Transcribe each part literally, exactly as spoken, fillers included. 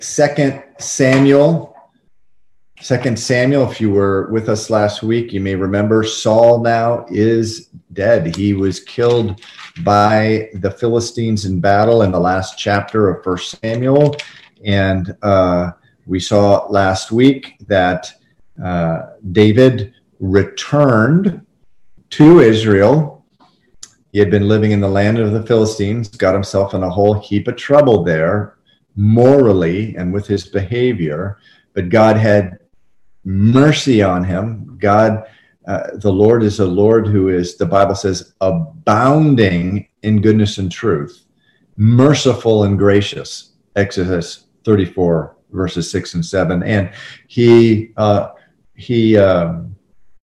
Second Samuel. Second Samuel, if you were with us last week, you may remember Saul now is dead. He was killed by the Philistines in battle in the last chapter of First Samuel. And uh, we saw last week that uh, David returned to Israel. He had been living in the land of the Philistines, got himself in a whole heap of trouble there, morally and with his behavior, but God had mercy on him. God, uh, the Lord is a Lord who is, the Bible says, abounding in goodness and truth, merciful and gracious, Exodus thirty-four, verses six and seven. And he, uh, he, um,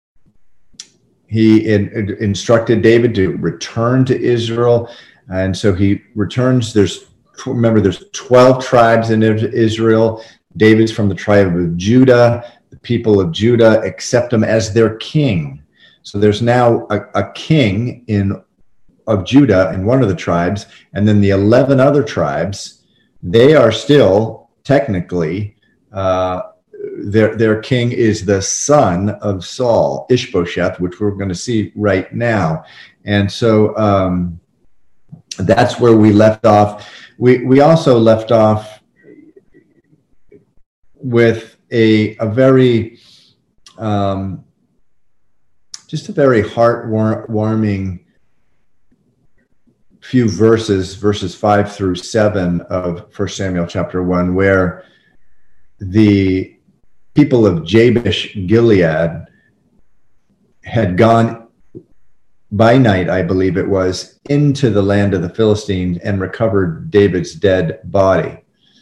he in, in, instructed David to return to Israel. And so he returns. There's Remember, there's twelve tribes in Israel. David's from the tribe of Judah. The people of Judah accept him as their king. So there's now a, a king in of Judah in one of the tribes, and then the eleven other tribes, they are still technically, uh, their, their king is the son of Saul, Ishbosheth, which we're going to see right now. And so um, that's where we left off. We we also left off with a a very um, just a very heartwarming few verses, verses five through seven of First Samuel chapter one, where the people of Jabesh Gilead had gone by night, I believe it was, into the land of the Philistines and recovered David's dead body.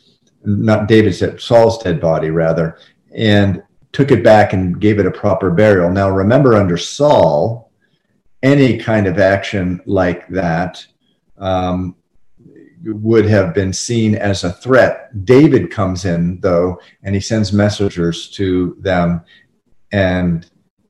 Not David's, Saul's dead body, rather, and took it back and gave it a proper burial. Now, remember, under Saul, any kind of action like that um, would have been seen as a threat. David comes in, though, and he sends messengers to them, and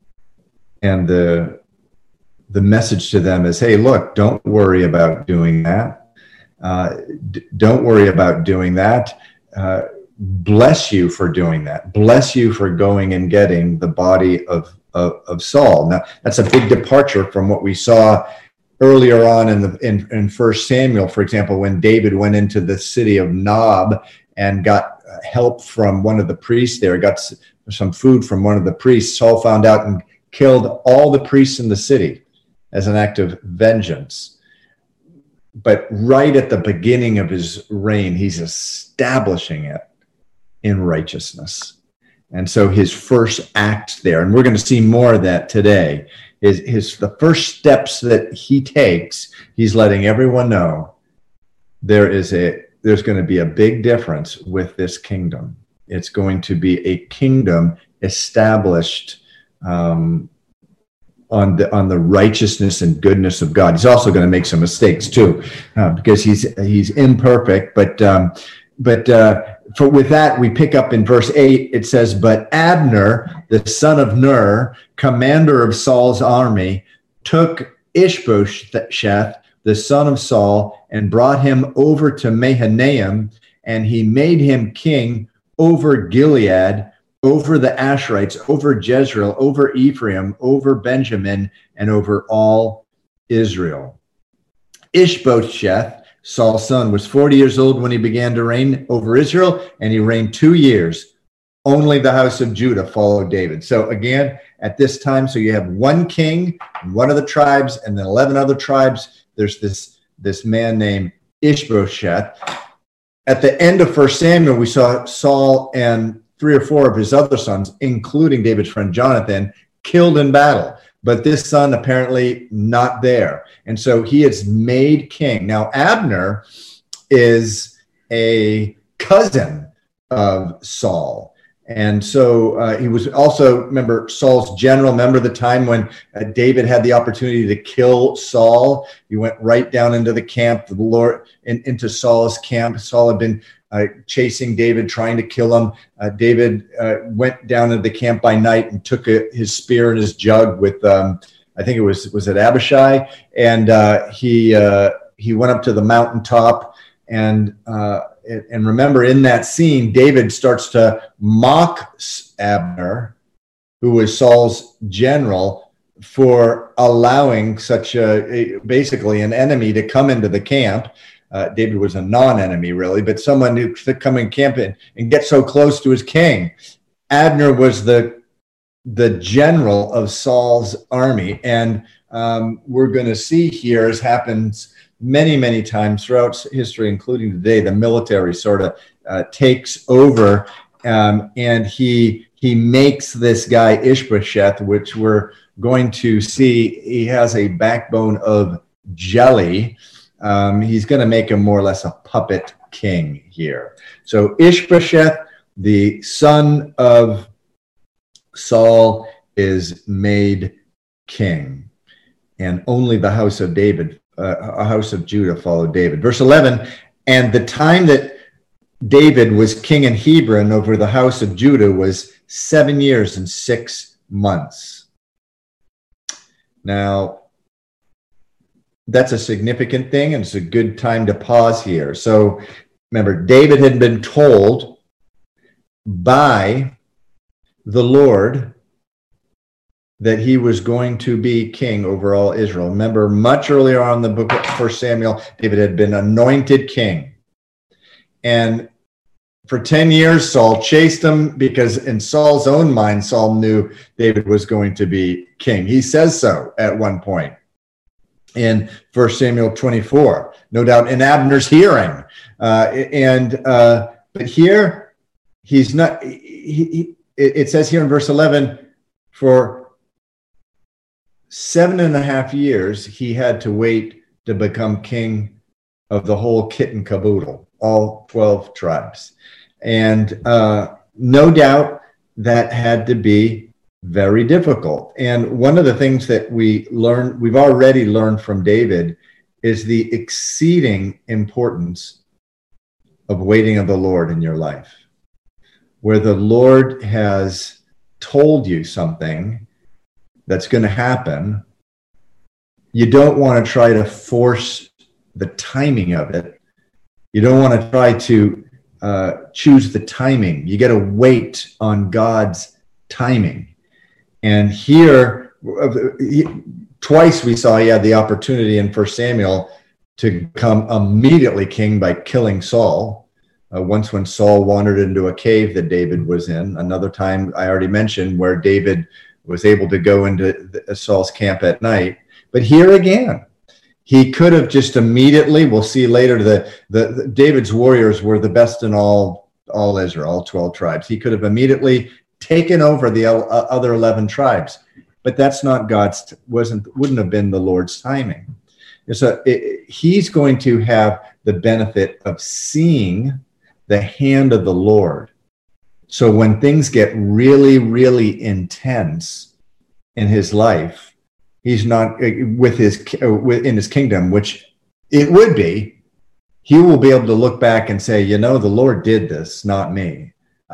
and the the message to them is, hey, look, don't worry about doing that. Uh, d- don't worry about doing that. Uh, bless you for doing that. Bless you for going and getting the body of, of, of Saul. Now, that's a big departure from what we saw earlier on in the in, in First Samuel, for example, when David went into the city of Nob and got help from one of the priests there, got some food from one of the priests. Saul found out and killed all the priests in the city as an act of vengeance. But right at the beginning of his reign, he's establishing it in righteousness. And so his first act there, and we're going to see more of that today, is his the first steps that he takes, he's letting everyone know there is a there's going to be a big difference with this kingdom. It's going to be a kingdom established um, on the on the righteousness and goodness of God. He's also going to make some mistakes too, uh, because he's he's imperfect. But um, but uh, for with that, we pick up in verse eight. It says, "But Abner, the son of Ner, commander of Saul's army, took Ishbosheth, the son of Saul, and brought him over to Mahanaim, and he made him king over Gilead, over the Asherites, over Jezreel, over Ephraim, over Benjamin, and over all Israel." Ishbosheth, Saul's son, was forty years old when he began to reign over Israel, and he reigned two years. Only the house of Judah followed David. So again, at this time, so you have one king, one of the tribes, and then eleven other tribes. There's this, this man named Ishbosheth. At the end of First Samuel, we saw Saul and three or four of his other sons, including David's friend Jonathan, killed in battle. But this son apparently not there. And so he is made king. Now, Abner is a cousin of Saul. And so uh, he was also, remember, Saul's general. Remember the time when uh, David had the opportunity to kill Saul? He went right down into the camp, the Lord, in, into Saul's camp. Saul had been uh, chasing David, trying to kill him. Uh, David uh, went down into the camp by night and took a, his spear and his jug with, um, I think it was, was it Abishai? And uh, he uh, he went up to the mountaintop and uh, and remember, in that scene, David starts to mock Abner, who was Saul's general, for allowing such a, a basically an enemy to come into the camp. Uh, David was a non-enemy, really, but someone who could come in camp and, and get so close to his king. Abner was the the general of Saul's army, and um, we're going to see here, as happens many, many times throughout history, including today, the military sort of uh, takes over, um, and he he makes this guy Ishbosheth, which we're going to see, he has a backbone of jelly. Um, he's going to make him more or less a puppet king here. So Ishbosheth, the son of Saul, is made king, and only the house of David, uh, a house of Judah, followed David. Verse eleven, and the time that David was king in Hebron over the house of Judah was seven years and six months. Now, that's a significant thing, and it's a good time to pause here. So remember, David had been told by the Lord that he was going to be king over all Israel. Remember, much earlier on in the book of First Samuel, David had been anointed king. And for ten years, Saul chased him, because in Saul's own mind, Saul knew David was going to be king. He says so at one point in First Samuel twenty-four, no doubt in Abner's hearing. Uh, and uh, but here, he's not, he, he, it says here in verse eleven, for seven and a half years, he had to wait to become king of the whole kit and caboodle, all twelve tribes. And uh, no doubt that had to be very difficult. And one of the things that we learn, we've already learned from David, is the exceeding importance of waiting on the Lord in your life. Where the Lord has told you something that's going to happen, you don't want to try to force the timing of it. You don't want to try to uh, choose the timing. You got to wait on God's timing. And here, twice we saw he had the opportunity in First Samuel to become immediately king by killing Saul. Uh, once when Saul wandered into a cave that David was in. Another time I already mentioned where David was able to go into the, Saul's camp at night. But here again, he could have just immediately, we'll see later, the, the, the David's warriors were the best in all, all Israel, all twelve tribes. He could have immediately taken over the uh, other eleven tribes. But that's not God's, wasn't, wouldn't have been the Lord's timing. So it, he's going to have the benefit of seeing the hand of the Lord. So when things get really, really intense in his life, he's not with his in his kingdom, which it would be. He will be able to look back and say, you know, the Lord did this, not me.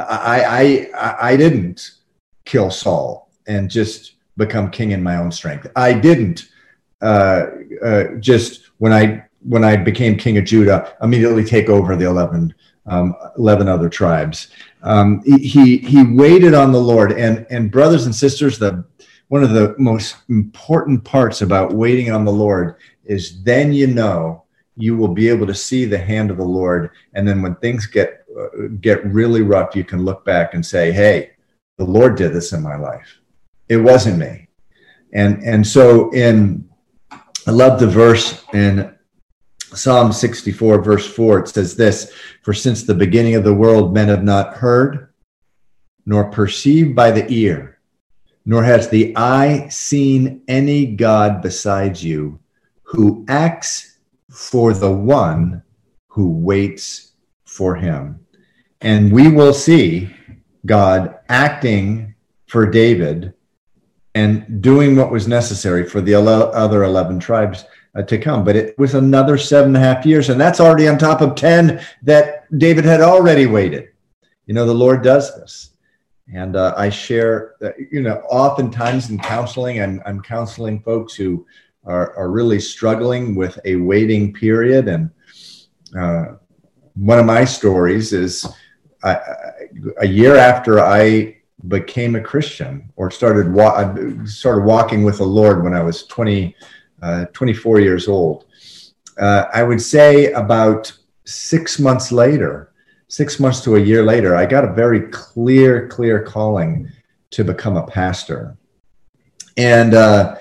I I I didn't kill Saul and just become king in my own strength. I didn't uh, uh, just when I when I became king of Judah immediately take over the eleven. Um, eleven other tribes. Um, he he waited on the Lord, and and brothers and sisters, the one of the most important parts about waiting on the Lord is then you know you will be able to see the hand of the Lord, and then when things get uh, get really rough, you can look back and say, "Hey, the Lord did this in my life. It wasn't me." And and so in I love the verse in Psalm sixty-four, verse four, it says this, for since the beginning of the world, men have not heard, nor perceived by the ear, nor has the eye seen any God besides you, who acts for the one who waits for him. And we will see God acting for David and doing what was necessary for the other eleven tribes Uh, to come. But it was another seven and a half years, and that's already on top of ten that David had already waited. You know, the Lord does this. And uh, I share, uh, you know, oftentimes in counseling, I'm, I'm counseling folks who are, are really struggling with a waiting period. And uh, one of my stories is I, a year after I became a Christian, or started wa- started walking with the Lord when I was twenty, uh, twenty-four years old. Uh, I would say about six months later, six months to a year later, I got a very clear, clear calling to become a pastor. And uh,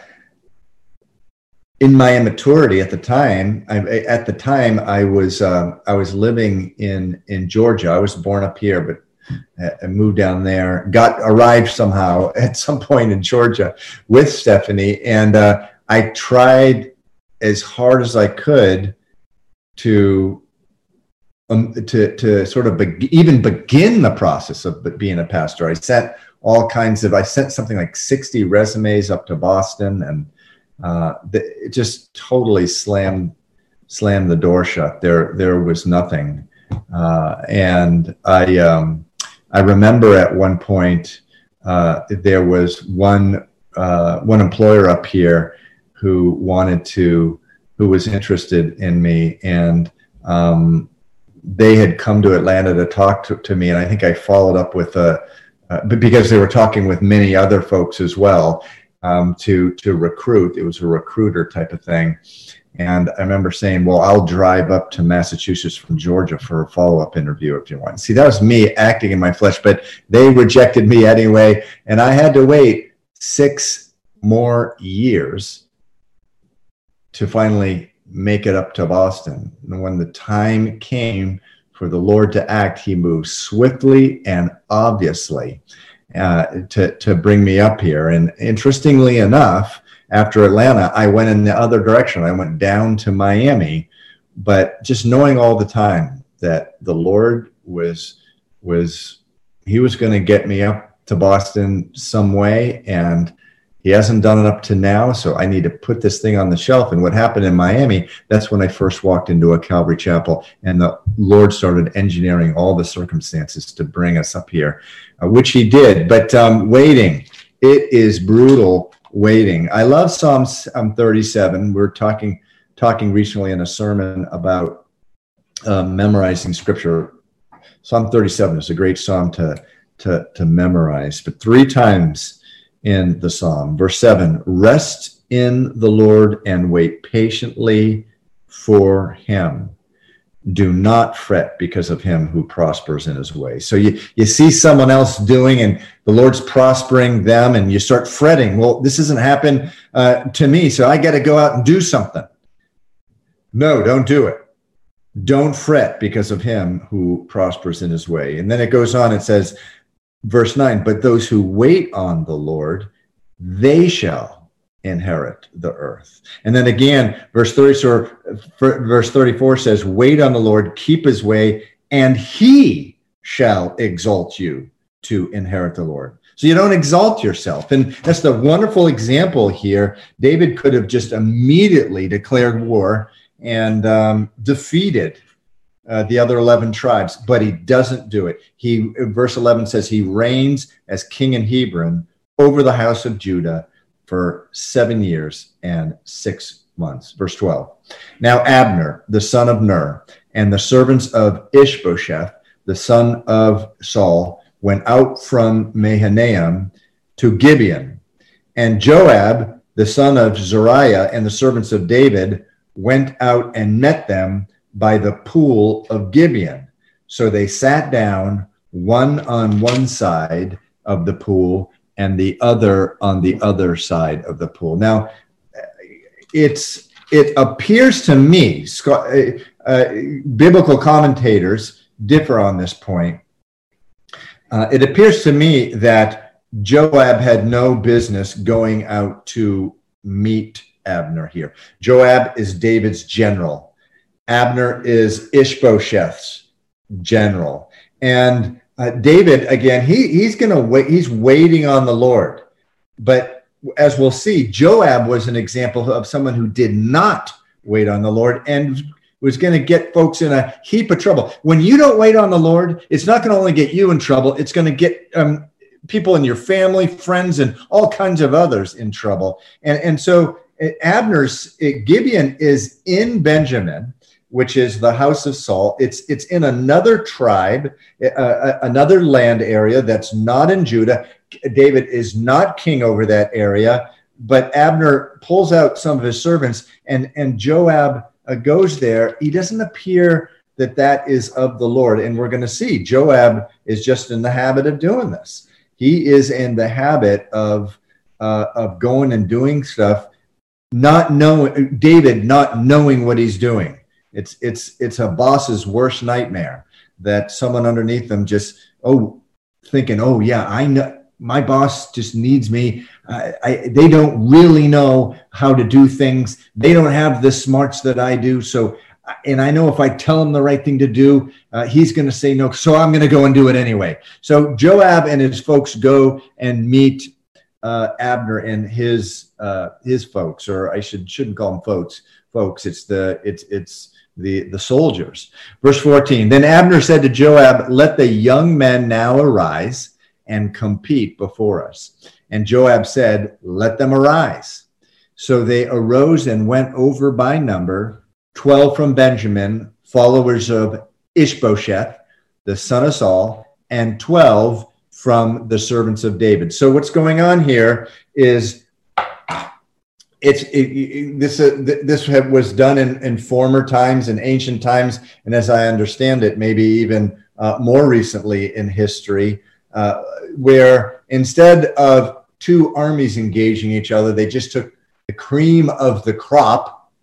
in my immaturity at the time, I, at the time I was uh, I was living in in Georgia. I was born up here, but I moved down there. Got arrived somehow at some point in Georgia with Stephanie, and uh, I tried as hard as I could to um, to to sort of be- even begin the process of being a pastor. I sent all kinds of I sent something like sixty resumes up to Boston, and uh, the, it just totally slammed slammed the door shut. There there was nothing, uh, and I um, I remember at one point uh, there was one uh, one employer up here who wanted to who was interested in me, and um, they had come to Atlanta to talk to, to me, and I think I followed up with a uh, but because they were talking with many other folks as well. Um, to to recruit. It was a recruiter type of thing. And I remember saying, well, I'll drive up to Massachusetts from Georgia for a follow-up interview if you want. See, that was me acting in my flesh, but they rejected me anyway. And I had to wait six more years to finally make it up to Boston. And when the time came for the Lord to act, he moved swiftly and obviously Uh, to to bring me up here. And interestingly enough, after Atlanta, I went in the other direction. I went down to Miami, but just knowing all the time that the Lord was was he was going to get me up to Boston some way, and he hasn't done it up to now, so I need to put this thing on the shelf. And what happened in Miami, that's when I first walked into a Calvary chapel, and the Lord started engineering all the circumstances to bring us up here, uh, which he did. But um, waiting, it is brutal waiting. I love Psalms um, thirty-seven. We're talking talking recently in a sermon about uh, memorizing scripture. Psalm thirty-seven is a great psalm to, to, to memorize, but three times in the psalm. Verse seven, rest in the Lord and wait patiently for him. Do not fret because of him who prospers in his way. So you, you see someone else doing and the Lord's prospering them, and you start fretting. Well, this hasn't happened uh, to me, so I got to go out and do something. No, don't do it. Don't fret because of him who prospers in his way. And then it goes on, it says, verse nine, but those who wait on the Lord, they shall inherit the earth. And then again, verse thirty, so verse thirty-four says, wait on the Lord, keep his way, and he shall exalt you to inherit the Lord. So you don't exalt yourself. And that's the wonderful example here. David could have just immediately declared war and um, defeated Uh, the other eleven tribes, but he doesn't do it. He, verse eleven says, he reigns as king in Hebron over the house of Judah for seven years and six months. Verse twelve. Now Abner, the son of Ner, and the servants of Ishbosheth, the son of Saul, went out from Mahanaim to Gibeon. And Joab, the son of Zeruiah, and the servants of David went out and met them by the pool of Gibeon. So they sat down, one on one side of the pool and the other on the other side of the pool. Now, it's it appears to me, uh, uh, biblical commentators differ on this point. Uh, it appears to me that Joab had no business going out to meet Abner here. Joab is David's general. Abner is Ishbosheth's general. And uh, David, again, he, he's going to wait. He's waiting on the Lord. But as we'll see, Joab was an example of someone who did not wait on the Lord and was going to get folks in a heap of trouble. When you don't wait on the Lord, it's not going to only get you in trouble. It's going to get um, people in your family, friends, and all kinds of others in trouble. And, and so Abner's, Gibeon is in Benjamin. which is the house of Saul. It's it's in another tribe, uh, another land area that's not in Judah. David is not king over that area, but Abner pulls out some of his servants, and, and Joab uh, goes there. He doesn't appear that that is of the Lord, and we're going to see Joab is just in the habit of doing this. He is in the habit of uh, of going and doing stuff, not knowing, David not knowing what he's doing. It's it's it's a boss's worst nightmare that someone underneath them just oh thinking, oh yeah, I know my boss just needs me. I, I they don't really know how to do things. They don't have the smarts that I do. So, and I know if I tell him the right thing to do, uh, he's going to say no. So I'm going to go and do it anyway. So Joab and his folks go and meet uh, Abner and his uh, his folks, or I should shouldn't call them folks. Folks, it's the it's it's. the the soldiers. Verse fourteen, then Abner said to Joab, let the young men now arise and compete before us. And Joab said, let them arise. So they arose and went over by number, twelve from Benjamin, followers of Ishbosheth, the son of Saul, and twelve from the servants of David. So what's going on here is It's it, it, this uh, this was done in, in former times, in ancient times, and as I understand it, maybe even uh, more recently in history, uh, where instead of two armies engaging each other, they just took the cream of the crop,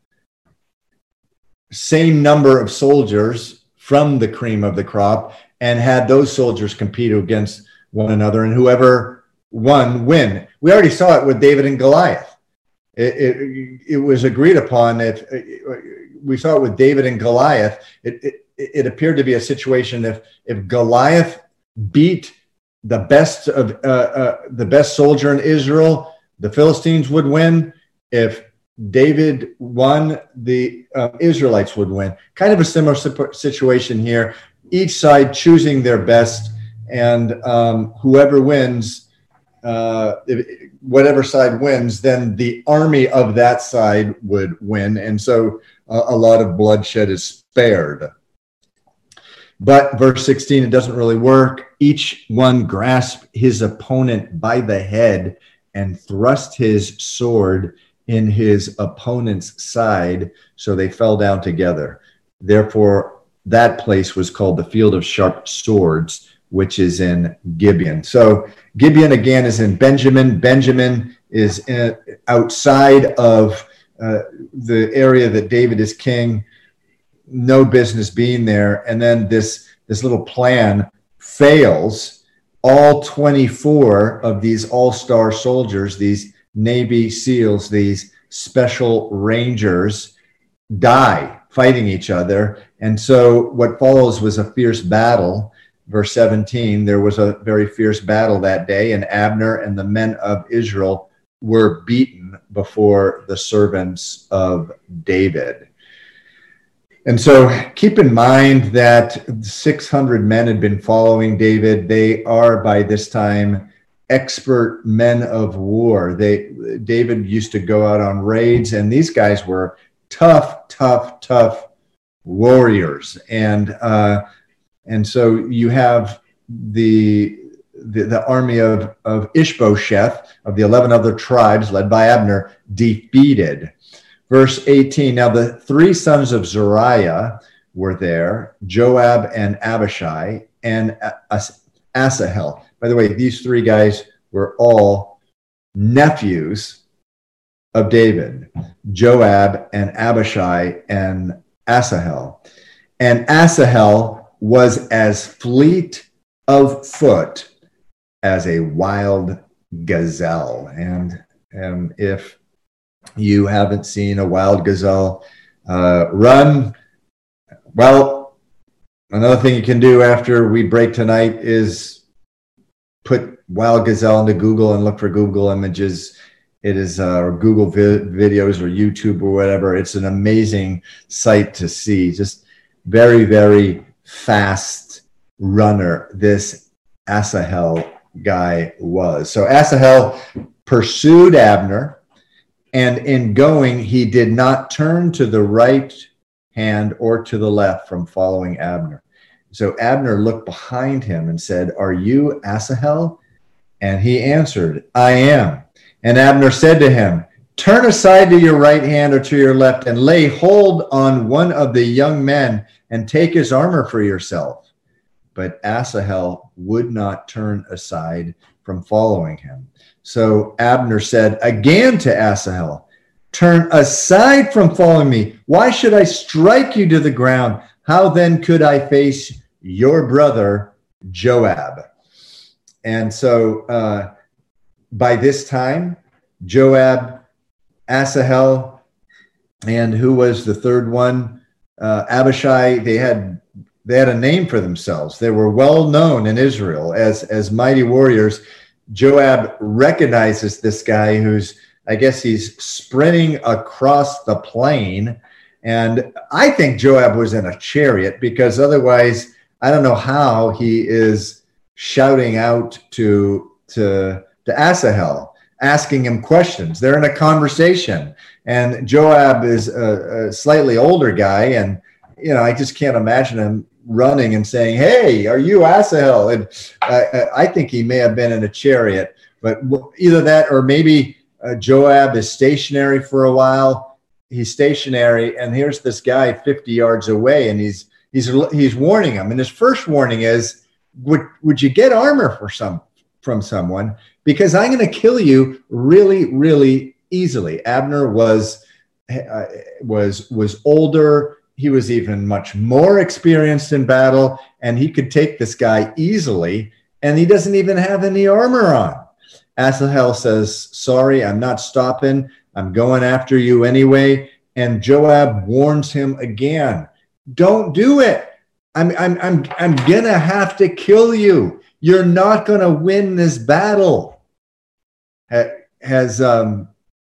same number of soldiers from the cream of the crop, and had those soldiers compete against one another, and whoever won, win. We already saw it with David and Goliath. It, it, it was agreed upon that we saw it with David and Goliath. It, it, it appeared to be a situation if if Goliath beat the best of uh, uh, the best soldier in Israel, the Philistines would win. If David won, the uh, Israelites would win. Kind of a similar situation here. Each side choosing their best, and um, whoever wins. Uh, if, whatever side wins, then the army of that side would win. And so uh, a lot of bloodshed is spared. But verse sixteen, it doesn't really work. Each one grasped his opponent by the head and thrust his sword in his opponent's side. So they fell down together. Therefore, that place was called the Field of Sharp Swords, which is in Gibeon. So Gibeon, again, is in Benjamin. Benjamin is in, outside of uh, the area that David is king. No business being there. And then this, this little plan fails. All twenty-four of these all-star soldiers, these Navy SEALs, these special rangers, die fighting each other. And so what follows was a fierce battle. Verse seventeen, there was a very fierce battle that day, and Abner and the men of Israel were beaten before the servants of David. And so keep in mind that six hundred men had been following David. They are by this time expert men of war. They David used to go out on raids, and these guys were tough, tough, tough warriors. And uh And so you have the, the, the army of, of Ishbosheth, of the eleven other tribes led by Abner, defeated. Verse eighteen, now the three sons of Zeruiah were there, Joab and Abishai and Asahel. By the way, these three guys were all nephews of David, Joab and Abishai and Asahel. And Asahel was as fleet of foot as a wild gazelle. And, and if you haven't seen a wild gazelle uh, run, well, another thing you can do after we break tonight is put wild gazelle into Google and look for Google images. It is uh, or Google vi- videos or YouTube or whatever. It's an amazing sight to see. Just very, very fast runner this Asahel guy was. So Asahel pursued Abner, and in going, he did not turn to the right hand or to the left from following Abner. So Abner looked behind him and said, "Are you Asahel?" And he answered, "I am." And Abner said to him, "Turn aside to your right hand or to your left and lay hold on one of the young men and take his armor for yourself." But Asahel would not turn aside from following him. So Abner said again to Asahel, "Turn aside from following me. Why should I strike you to the ground? How then could I face your brother Joab?" And so uh, by this time, Joab, Asahel, and who was the third one? Uh, Abishai, they had they had a name for themselves. They were well known in Israel as, as mighty warriors. Joab recognizes this guy who's, I guess he's sprinting across the plain. And I think Joab was in a chariot, because otherwise I don't know how he is shouting out to, to, to Asahel, asking him questions. They're in a conversation. And Joab is a, a slightly older guy. And, you know, I just can't imagine him running and saying, "Hey, are you Asahel?" And uh, I think he may have been in a chariot, but either that or maybe uh, Joab is stationary for a while. He's stationary, and here's this guy fifty yards away, and he's he's he's warning him. And his first warning is, "Would would you get armor for some from someone? Because I'm going to kill you really, really easily." Abner was uh, was was older. He was even much more experienced in battle, and he could take this guy easily, and he doesn't even have any armor on. Asahel says, "Sorry, I'm not stopping. I'm going after you anyway." And Joab warns him again, "Don't do it. I'm, I'm, I'm, I'm going to have to kill you. You're not going to win this battle." Has um,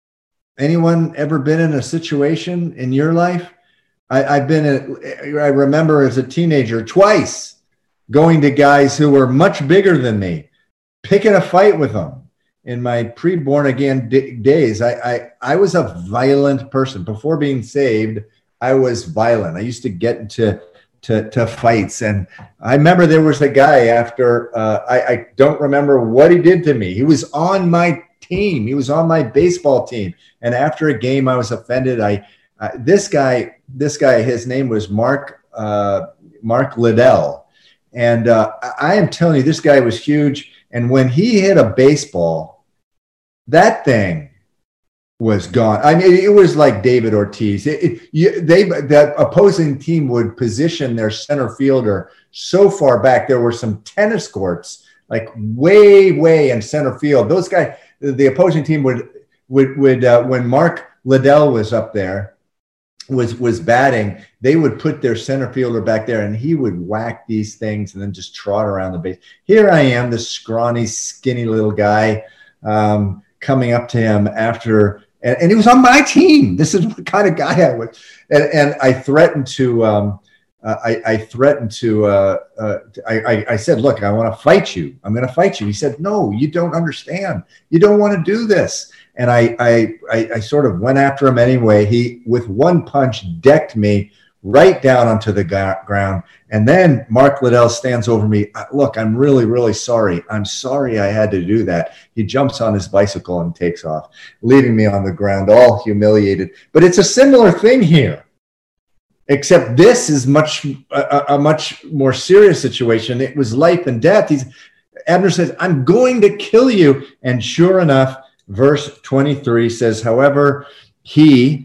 anyone ever been in a situation in your life? I, I've been, in, I remember as a teenager twice going to guys who were much bigger than me, picking a fight with them. In my pre-born again d- days, I, I, I was a violent person. Before being saved, I was violent. I used to get into to, to fights. And I remember there was a guy after, uh, I, I don't remember what he did to me. He was on my team. He was on my baseball team. And after a game, I was offended. I uh, this guy, this guy, his name was Mark uh, Mark Liddell. And uh, I am telling you, this guy was huge. And when he hit a baseball, that thing was gone. I mean, it was like David Ortiz. It, it, you, they, that opposing team would position their center fielder so far back. There were some tennis courts, like way, way in center field. Those guys, the opposing team would, would, would uh, when Mark Liddell was up there, was was batting, they would put their center fielder back there, and he would whack these things and then just trot around the base. Here I am, this scrawny, skinny little guy, um, coming up to him after, and, and he was on my team. This is what kind of guy I was. And, and I threatened to, um, uh, I, I threatened to, uh, uh, I, I, I said, "Look, I want to fight you. I'm going to fight you." He said, "No, you don't understand. You don't want to do this." And I, I, I, I sort of went after him anyway. He, with one punch, decked me right down onto the ga- ground. And then Mark Liddell stands over me. "Look, I'm really, really sorry. I'm sorry I had to do that." He jumps on his bicycle and takes off, leaving me on the ground, all humiliated. But it's a similar thing here, except this is much a, a much more serious situation. It was life and death. He's, Abner says, "I'm going to kill you." And sure enough, verse twenty-three says, "However, he,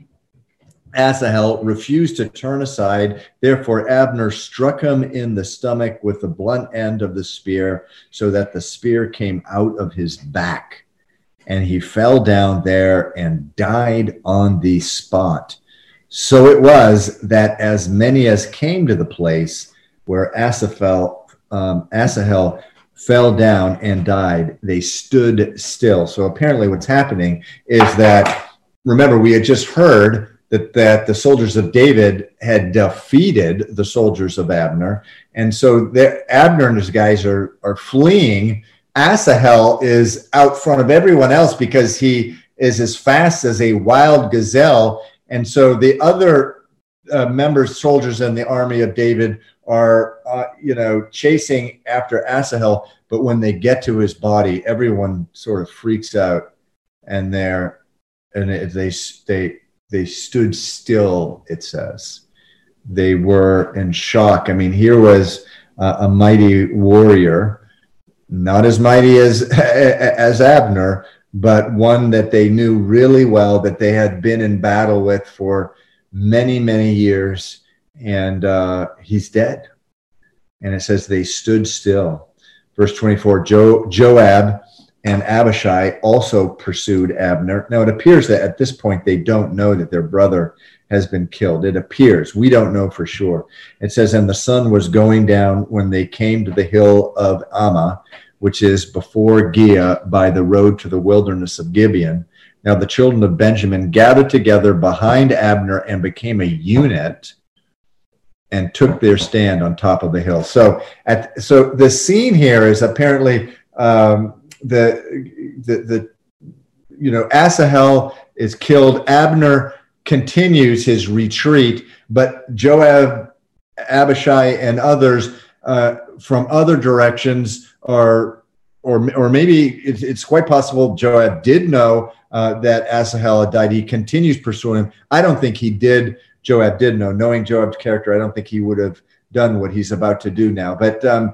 Asahel, refused to turn aside. Therefore, Abner struck him in the stomach with the blunt end of the spear, so that the spear came out of his back. And he fell down there and died on the spot. So it was that as many as came to the place where Asahel, um, Asahel fell down and died, they stood still." So apparently what's happening is that, remember, we had just heard that, that the soldiers of David had defeated the soldiers of Abner. And so Abner and his guys are, are fleeing. Asahel is out front of everyone else because he is as fast as a wild gazelle. And so the other uh, members, soldiers in the army of David are, uh, you know, chasing after Asahel. But when they get to his body, everyone sort of freaks out, and they're, and it, they they they stood still. It says they were in shock. I mean, here was uh, a mighty warrior, not as mighty as as Abner, but one that they knew really well, that they had been in battle with for many, many years, and uh, he's dead. And it says they stood still. Verse twenty-four, jo- Joab and Abishai also pursued Abner. Now, it appears that at this point they don't know that their brother has been killed. It appears. We don't know for sure. It says, and the sun was going down when they came to the hill of Ammah, which is before Giah by the road to the wilderness of Gibeon. Now the children of Benjamin gathered together behind Abner and became a unit and took their stand on top of the hill. So at so the scene here is apparently um, the, the, the, you know, Asahel is killed. Abner continues his retreat, but Joab, Abishai, and others uh, from other directions are, or or maybe it's, it's quite possible Joab did know uh, that Asahel had died. He continues pursuing him. I don't think he did. Joab did know. Knowing Joab's character, I don't think he would have done what he's about to do now. But um,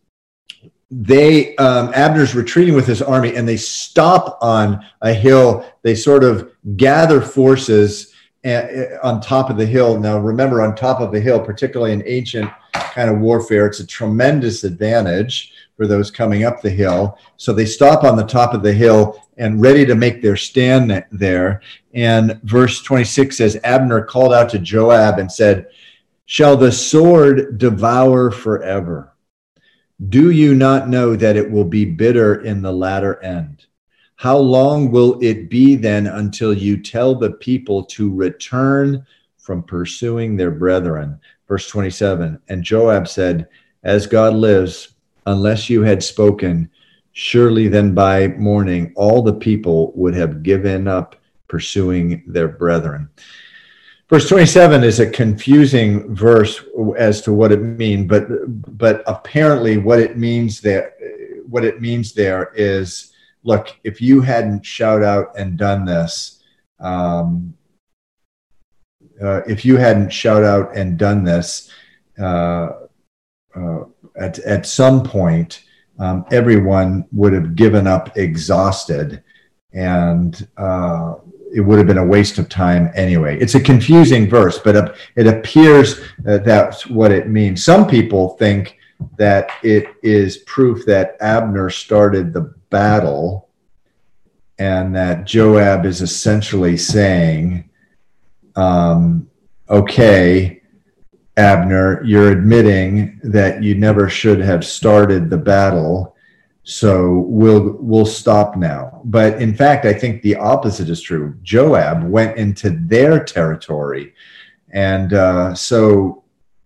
they, um, Abner's retreating with his army, and they stop on a hill. They sort of gather forces uh, on top of the hill. Now, remember, on top of the hill, particularly in ancient kind of warfare, it's a tremendous advantage for those coming up the hill. So they stop on the top of the hill and ready to make their stand there. And verse twenty-six says, Abner called out to Joab and said, shall the sword devour forever? Do you not know that it will be bitter in the latter end? How long will it be then until you tell the people to return from pursuing their brethren? Verse twenty-seven, and Joab said, as God lives, unless you had spoken, surely then by morning all the people would have given up pursuing their brethren. Verse twenty-seven is a confusing verse as to what it means, but but apparently what it means there, what it means there is, look, if you hadn't shout out and done this, um, uh, if you hadn't shout out and done this, uh, uh, at at some point, um, everyone would have given up exhausted, and uh, it would have been a waste of time anyway. It's a confusing verse, but it appears that that's what it means. Some people think that it is proof that Abner started the battle, and that Joab is essentially saying, um, okay, Abner, you're admitting that you never should have started the battle, so we'll we'll stop now. But in fact, I think the opposite is true. Joab went into their territory, and uh, so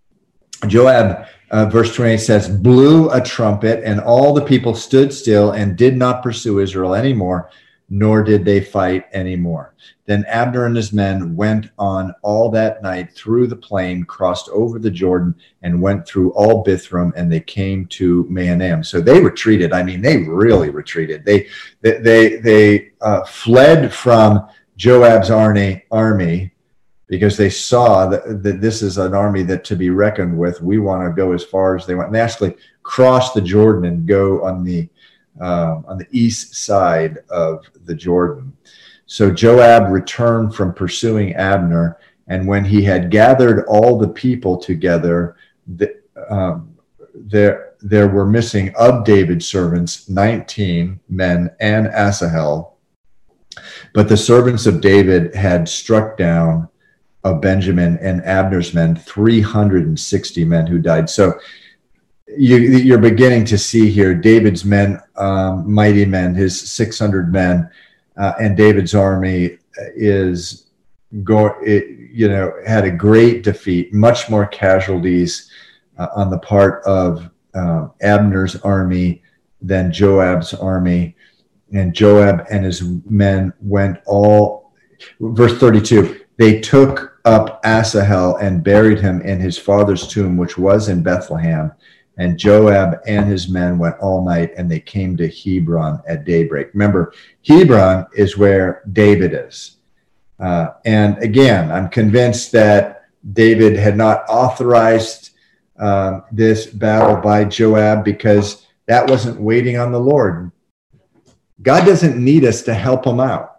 Joab, uh, verse twenty-eight says, blew a trumpet, and all the people stood still and did not pursue Israel anymore, nor did they fight anymore. Then Abner and his men went on all that night through the plain, crossed over the Jordan, and went through all Bithram, and they came to Mahanaim. So they retreated. I mean, they really retreated. They they they, they uh, fled from Joab's army, army because they saw that, that this is an army that to be reckoned with. We want to go as far as they want. And they actually cross the Jordan and go on the uh, on the east side of the Jordan. So Joab returned from pursuing Abner, and when he had gathered all the people together, the, um, there, there were missing of David's servants nineteen men and Asahel, but the servants of David had struck down of Benjamin and Abner's men three hundred sixty men who died. So you, you're beginning to see here David's men, um, mighty men, his six hundred men, Uh, and David's army is go, it, you know, had a great defeat, much more casualties uh, on the part of uh, Abner's army than Joab's army. And Joab and his men went all, verse thirty-two, they took up Asahel and buried him in his father's tomb, which was in Bethlehem. And Joab and his men went all night, and they came to Hebron at daybreak. Remember, Hebron is where David is. Uh, and again, I'm convinced that David had not authorized uh, this battle by Joab because that wasn't waiting on the Lord. God doesn't need us to help him out.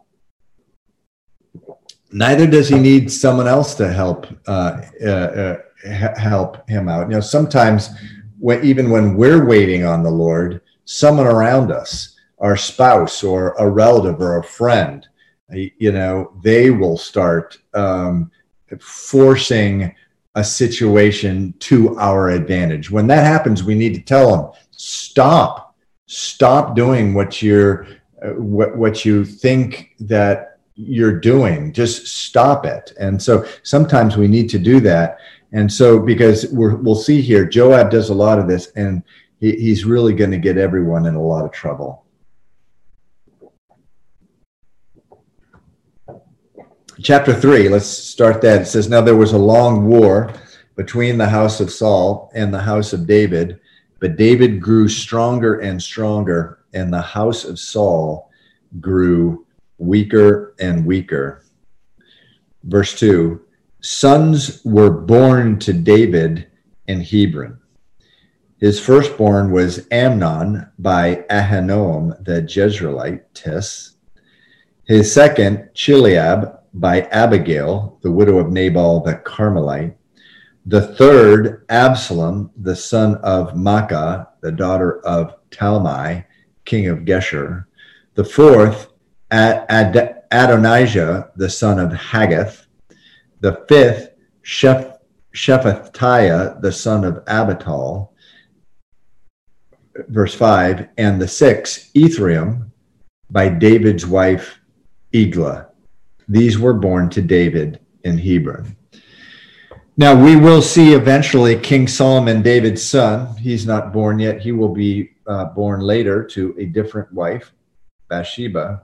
Neither does he need someone else to help uh, uh, uh, help him out. You know, sometimes when, even when we're waiting on the Lord, someone around us, our spouse or a relative or a friend, you know, they will start um, forcing a situation to our advantage. When that happens, we need to tell them, stop, stop doing what you're, uh, what, what you think that you're doing. Just stop it. And so sometimes we need to do that. And so, because we're, we'll see here, Joab does a lot of this, and he, he's really going to get everyone in a lot of trouble. Chapter three, let's start that. It says, now there was a long war between the house of Saul and the house of David, but David grew stronger and stronger, and the house of Saul grew weaker and weaker. Verse two, sons were born to David in Hebron. His firstborn was Amnon by Ahinoam the Jezreelitess. His second, Chileab, by Abigail, the widow of Nabal the Carmelite. The third, Absalom, the son of Maacah, the daughter of Talmai, king of Geshur. The fourth, Ad- Ad- Adonijah, the son of Haggith. The fifth, Sheph- Shephatiah, the son of Abital. Verse five, and the sixth, Ephraim, by David's wife, Eglah. These were born to David in Hebron. Now, we will see eventually King Solomon, David's son. He's not born yet. He will be uh, born later to a different wife, Bathsheba.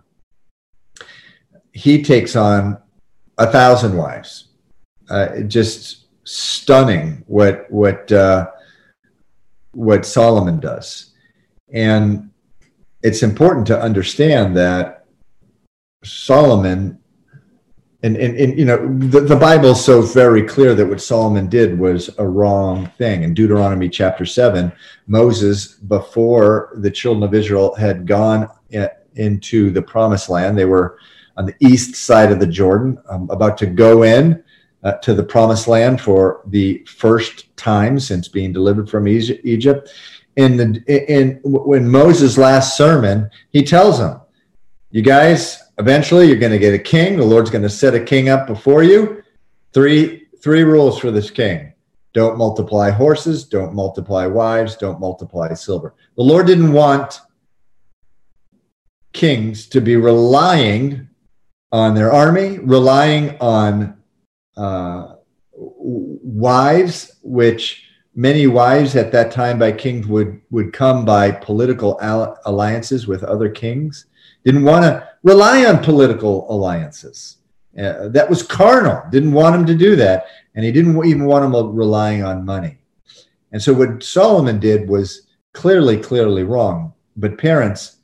He takes on a thousand wives. Uh, just stunning what what uh, what Solomon does. And it's important to understand that Solomon, and, and, and you know, the, the Bible is so very clear that what Solomon did was a wrong thing. In Deuteronomy chapter seven, Moses, before the children of Israel had gone in, into the promised land, they were on the east side of the Jordan, um, about to go in uh, to the promised land for the first time since being delivered from Egypt. In the in when Moses' last sermon, he tells them, you guys, eventually you're going to get a king. The Lord's going to set a king up before you. Three three rules for this king. Don't multiply horses, don't multiply wives, don't multiply silver. The Lord didn't want kings to be relying on their army, relying on uh, wives, which many wives at that time by kings would, would come by political al- alliances with other kings. Didn't want to rely on political alliances. Uh, that was carnal. Didn't want him to do that. And he didn't even want him relying on money. And so what Solomon did was clearly, clearly wrong. But parents,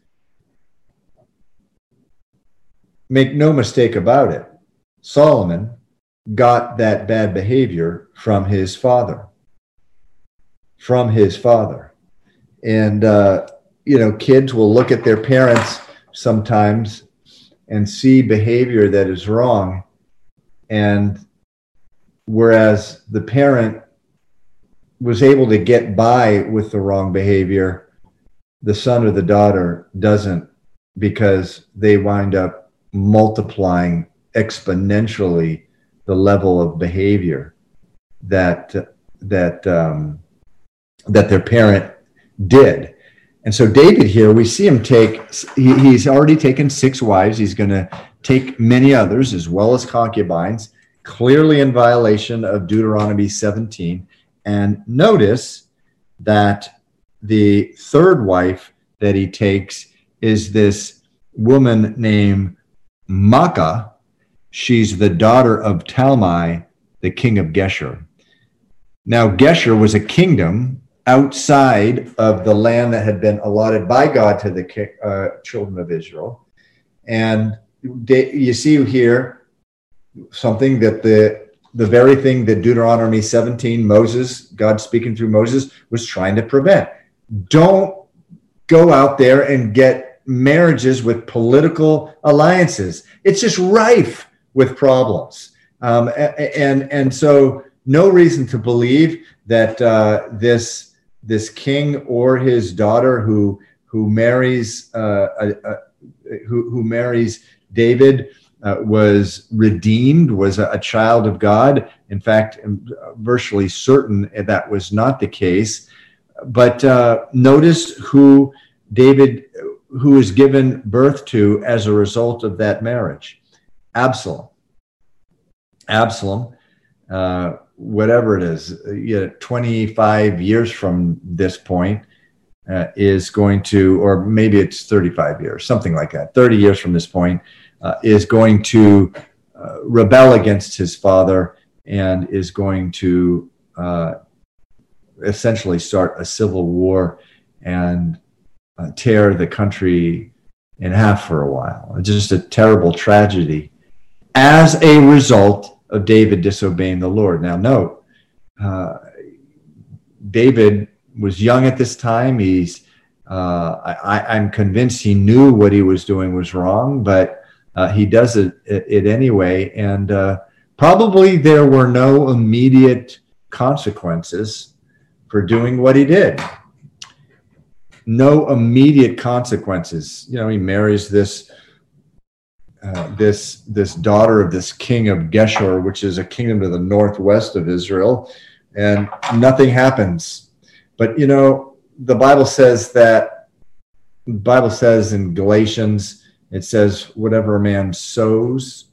make no mistake about it, Solomon got that bad behavior from his father. From his father. And, uh, you know, kids will look at their parents sometimes and see behavior that is wrong. And whereas the parent was able to get by with the wrong behavior, the son or the daughter doesn't, because they wind up multiplying exponentially the level of behavior that that um, that their parent did. And so David here, we see him take, he, he's already taken six wives. He's going to take many others as well as concubines, clearly in violation of Deuteronomy seventeen. And notice that the third wife that he takes is this woman named Maacah. She's the daughter of Talmai, the king of Geshur. Now, Geshur was a kingdom outside of the land that had been allotted by God to the uh, children of Israel. And they, you see here something that the the very thing that Deuteronomy seventeen, Moses, God speaking through Moses, was trying to prevent. Don't go out there and get marriages with political alliances. It's just rife with problems. Um, and, and so no reason to believe that uh, this, this king or his daughter who, who marries, uh, a, a, who, who marries David uh, was redeemed, was a, a child of God. In fact, I'm virtually certain that was not the case. But uh, notice who David, who is given birth to as a result of that marriage. Absalom. Absalom, uh, whatever it is, you know, twenty-five years from this point, uh, is going to, or maybe it's thirty-five years, something like that, thirty years from this point, uh, is going to uh, rebel against his father and is going to uh, essentially start a civil war and uh, tear the country in half for a while. It's just a terrible tragedy as a result of David disobeying the Lord. Now, note, uh, David was young at this time. He's, uh, I, I'm convinced he knew what he was doing was wrong, but uh, he does it, it, it anyway. And uh, probably there were no immediate consequences for doing what he did. No immediate consequences. You know, he marries this Uh, this this daughter of this king of Geshur, which is a kingdom to the northwest of Israel, and nothing happens. But you know, the Bible says that the Bible says in Galatians, it says, whatever a man sows,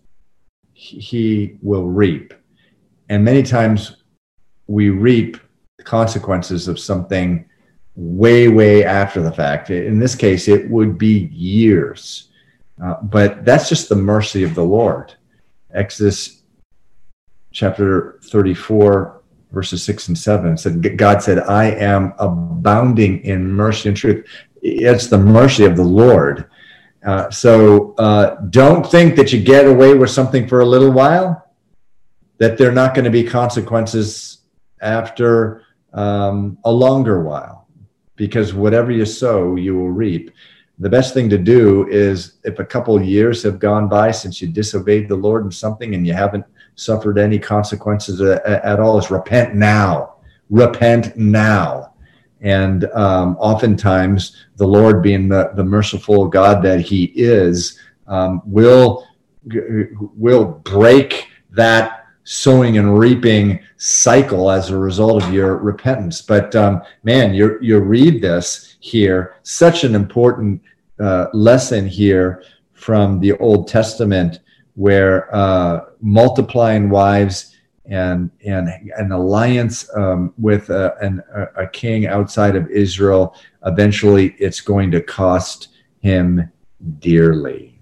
he will reap. And many times we reap the consequences of something way, way after the fact. In this case, it would be years. Uh, but that's just the mercy of the Lord. Exodus chapter thirty-four, verses six and seven said, God said, I am abounding in mercy and truth. It's the mercy of the Lord. Uh, so uh, don't think that you get away with something for a little while, that there are not going to be consequences after um, a longer while, because whatever you sow, you will reap. The best thing to do is, if a couple of years have gone by since you disobeyed the Lord in something and you haven't suffered any consequences at all, is repent now. Repent now. And um, oftentimes the Lord, being the, the merciful God that he is, um, will, will break that sowing and reaping cycle as a result of your repentance. But um, man, you you read this here, such an important uh, lesson here from the Old Testament, where uh, multiplying wives and and an alliance um, with a, an, a king outside of Israel, eventually it's going to cost him dearly.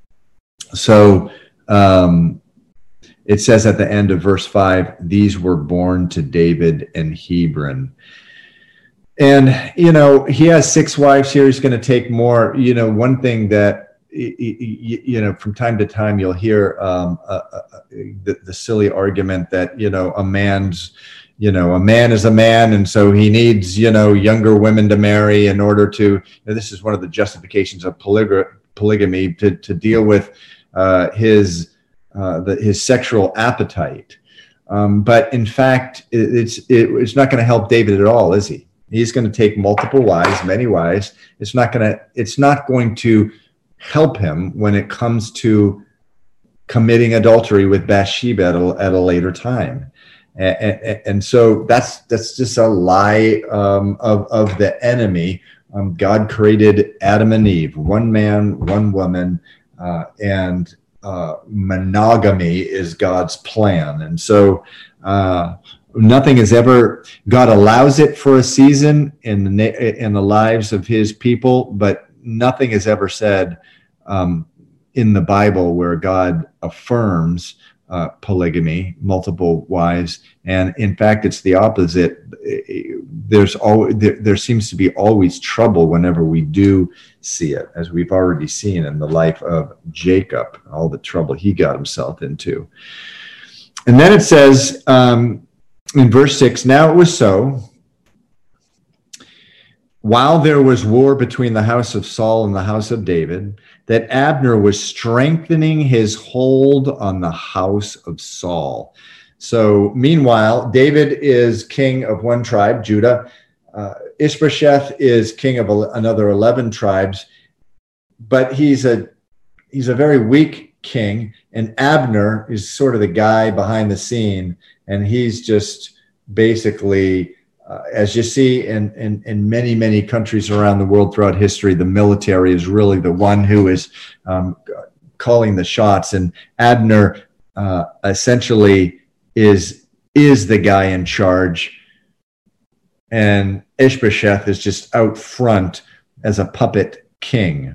So um, it says at the end of verse five, these were born to David in Hebron. And, you know, he has six wives here. He's going to take more. You know, one thing that, you know, from time to time you'll hear um, uh, uh, the, the silly argument that, you know, a man's, you know, a man is a man, and so he needs, you know, younger women to marry in order to, you know, this is one of the justifications of polyg polygamy to, to deal with uh, his, uh, the, his sexual appetite. Um, but in fact, it, it's, it, it's not going to help David at all, is he? He's going to take multiple wives, many wives. It's not going to, it's not going to help him when it comes to committing adultery with Bathsheba at a, at a later time. And, and, and so that's, that's just a lie um, of, of the enemy. Um, God created Adam and Eve, one man, one woman, uh, and uh, monogamy is God's plan. And so, uh, nothing is ever, God allows it for a season in the, in the lives of his people, but nothing is ever said um, in the Bible where God affirms uh, polygamy, multiple wives. And in fact, it's the opposite. There's always, there, there seems to be always trouble whenever we do see it, as we've already seen in the life of Jacob, all the trouble he got himself into. And then it says um, in verse six, now it was so, while there was war between the house of Saul and the house of David, that Abner was strengthening his hold on the house of Saul. So meanwhile, David is king of one tribe, Judah. Uh, Ishbosheth is king of another eleven tribes, but he's a he's a very weak king, and Abner is sort of the guy behind the scene, and he's just basically, uh, as you see in, in in many many countries around the world throughout history, the military is really the one who is um, calling the shots, and Abner uh, essentially is is the guy in charge, and Ishbosheth is just out front as a puppet king.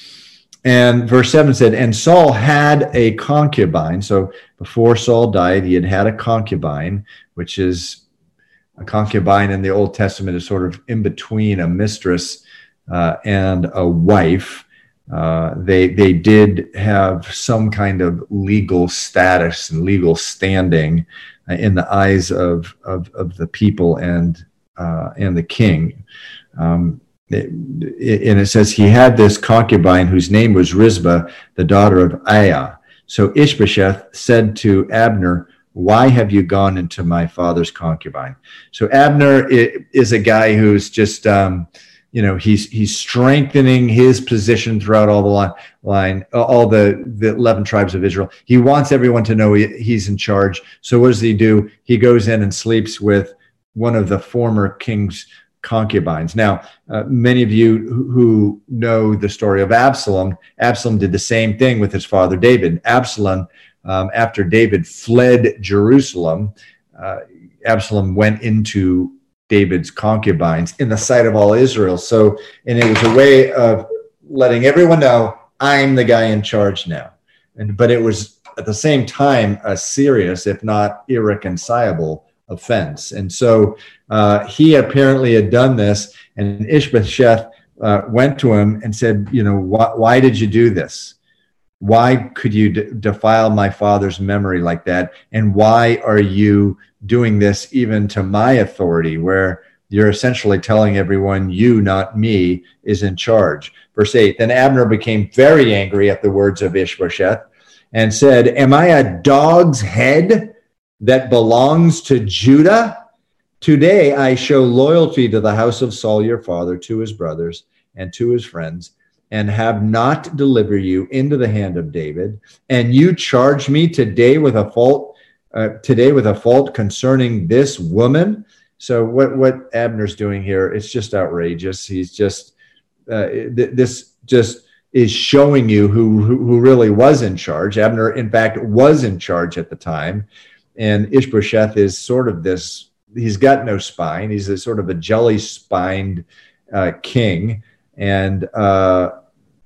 And verse seven said, and Saul had a concubine. So before Saul died, he had had a concubine, which is a concubine in the Old Testament is sort of in between a mistress uh, and a wife. Uh, they they did have some kind of legal status and legal standing uh, in the eyes of of, of the people and uh, and the king. Um, it, it, and it says he had this concubine whose name was Rizbah, the daughter of Aiah. So Ishbosheth said to Abner, why have you gone into my father's concubine? So Abner is a guy who's just, um, you know, he's he's strengthening his position throughout all the line, line all the, the eleven tribes of Israel. He wants everyone to know he, he's in charge. So what does he do? He goes in and sleeps with one of the former king's concubines. Now, uh, many of you who know the story of Absalom, Absalom did the same thing with his father David. Absalom, um, after David fled Jerusalem, uh, Absalom went into David's concubines in the sight of all Israel. So, and it was a way of letting everyone know, I'm the guy in charge now. And but it was at the same time a serious, if not irreconcilable, offense. And so uh, he apparently had done this, and Ishbosheth uh, went to him and said, you know, why, why did you do this? Why could you de- defile my father's memory like that? And why are you doing this even to my authority, where you're essentially telling everyone you, not me, is in charge? Verse eight, then Abner became very angry at the words of Ishbosheth and said, am I a dog's head that belongs to Judah? Today I show loyalty to the house of Saul your father, to his brothers and to his friends, and have not delivered you into the hand of David. And you charge me today with a fault, uh, today with a fault concerning this woman. So what, what Abner's doing here, it's just outrageous. He's just, uh, th- this just is showing you who, who, who really was in charge. Abner, in fact, was in charge at the time. And Ishbosheth is sort of this, he's got no spine. He's a sort of a jelly-spined uh, king. And, uh,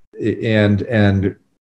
and, and,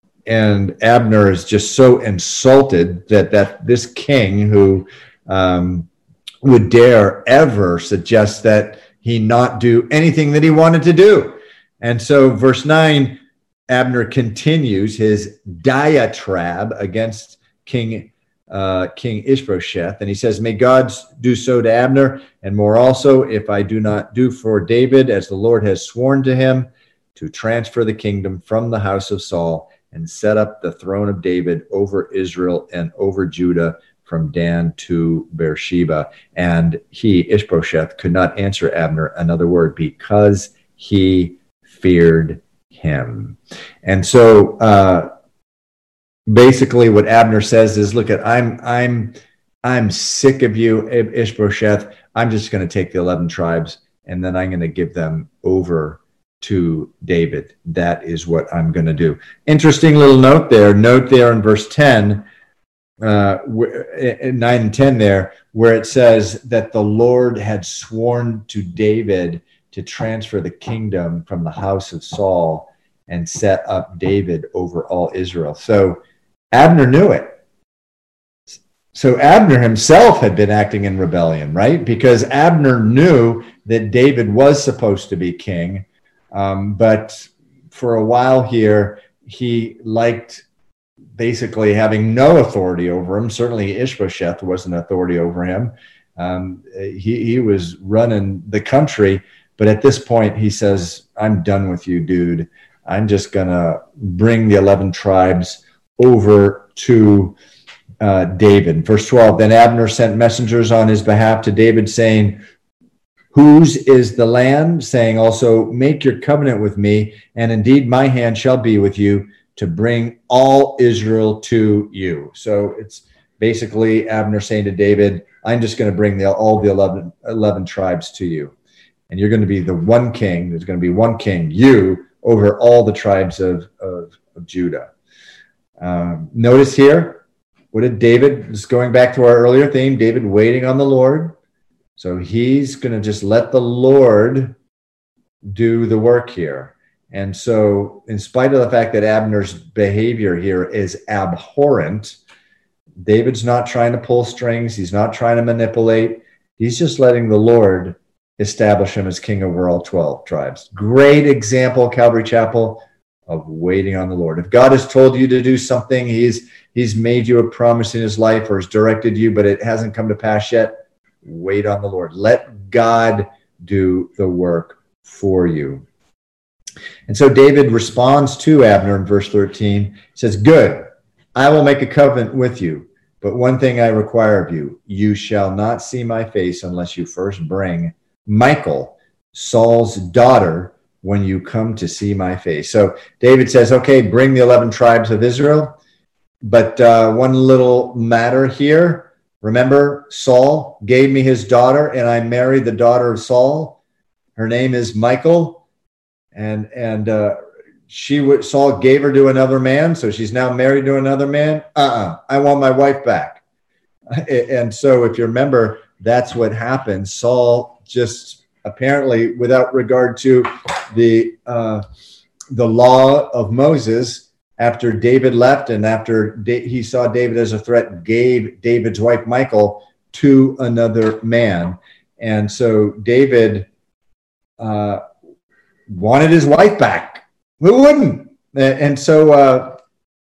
and Abner is just so insulted that, that this king who um, would dare ever suggest that he not do anything that he wanted to do. And so verse nine, Abner continues his diatribe against King Uh, King Ishbosheth, and he says, may God do so to Abner, and more also, if I do not do for David as the Lord has sworn to him, to transfer the kingdom from the house of Saul and set up the throne of David over Israel and over Judah from Dan to Beersheba. And he, Ishbosheth, could not answer Abner another word because he feared him. And so, uh, basically what Abner says is, look at, I'm, I'm, I'm sick of you, Ishbosheth. I'm just going to take the eleven tribes and then I'm going to give them over to David. That is what I'm going to do. Interesting little note there. Note there in verse ten, uh, nine and ten there, where it says that the Lord had sworn to David to transfer the kingdom from the house of Saul and set up David over all Israel. So Abner knew it. so Abner himself had been acting in rebellion, right? Because Abner knew that David was supposed to be king, um, but for a while here, he liked basically having no authority over him. Certainly Ishbosheth wasn't authority over him. Um, he, he was running the country, but at this point he says, I'm done with you, dude. I'm just going to bring the eleven tribes over to uh, David. Verse twelve, then Abner sent messengers on his behalf to David saying, whose is the land? Saying also, make your covenant with me, and indeed my hand shall be with you to bring all Israel to you. So it's basically Abner saying to David, I'm just going to bring the, all the eleven, eleven tribes to you. And you're going to be the one king. There's going to be one king, you, over all the tribes of, of, of Judah. Um, notice here, what did David, just going back to our earlier theme, David waiting on the Lord. So he's going to just let the Lord do the work here. And so in spite of the fact that Abner's behavior here is abhorrent, David's not trying to pull strings. He's not trying to manipulate. He's just letting the Lord establish him as king over all twelve tribes. Great example, Calvary Chapel, of waiting on the Lord. If God has told you to do something, he's, he's made you a promise in his life or has directed you, but it hasn't come to pass yet, wait on the Lord. Let God do the work for you. And so David responds to Abner in verse thirteen. He says, good, I will make a covenant with you, but one thing I require of you, you shall not see my face unless you first bring Michal, Saul's daughter, when you come to see my face. So David says, okay, bring the eleven tribes of Israel. But uh, one little matter here. Remember, Saul gave me his daughter, and I married the daughter of Saul. Her name is Michal. And and uh, she would, Saul gave her to another man, so she's now married to another man. Uh-uh, I want my wife back. And so if you remember, that's what happened. Saul just apparently, without regard to the uh, the law of Moses, after David left and after da- he saw David as a threat, gave David's wife Michal to another man. And so David uh, wanted his wife back. Who wouldn't? And so uh,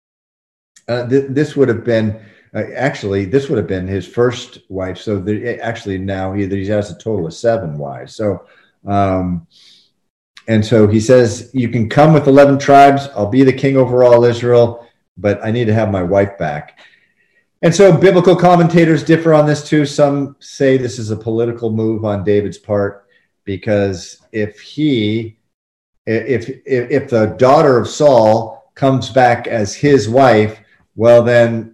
uh, th- this would have been, uh, actually, this would have been his first wife. So the, actually now he, he has a total of seven wives. So, um, and so he says, you can come with eleven tribes. I'll be the king over all Israel, but I need to have my wife back. And so biblical commentators differ on this too. Some say this is a political move on David's part, because if he, if, if, if the daughter of Saul comes back as his wife, well then,